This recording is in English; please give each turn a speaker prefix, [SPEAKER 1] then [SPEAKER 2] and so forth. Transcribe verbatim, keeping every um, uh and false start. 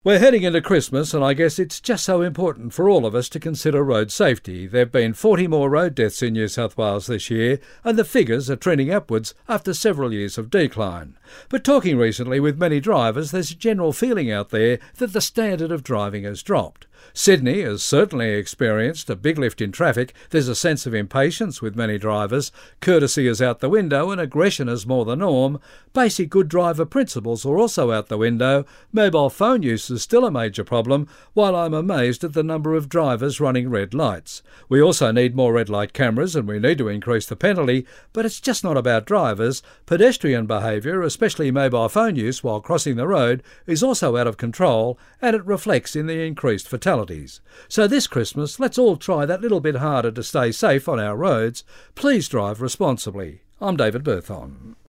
[SPEAKER 1] We're heading into Christmas, and I guess it's just so important for all of us to consider road safety. There have been forty more road deaths in New South Wales this year, and the figures are trending upwards after several years of decline. But talking recently with many drivers, there's a general feeling out there that the standard of driving has dropped. Sydney has certainly experienced a big lift in traffic. There's a sense of impatience with many drivers. Courtesy is out the window and aggression is more the norm. Basic good driver principles are also out the window. Mobile phone use is still a major problem, while I'm amazed at the number of drivers running red lights. We also need more red light cameras and we need to increase the penalty, but it's just not about drivers. Pedestrian behaviour, especially mobile phone use while crossing the road, is also out of control, and it reflects in the increased fatalities. So this Christmas, let's all try that little bit harder to stay safe on our roads. Please drive responsibly. I'm David Berthon.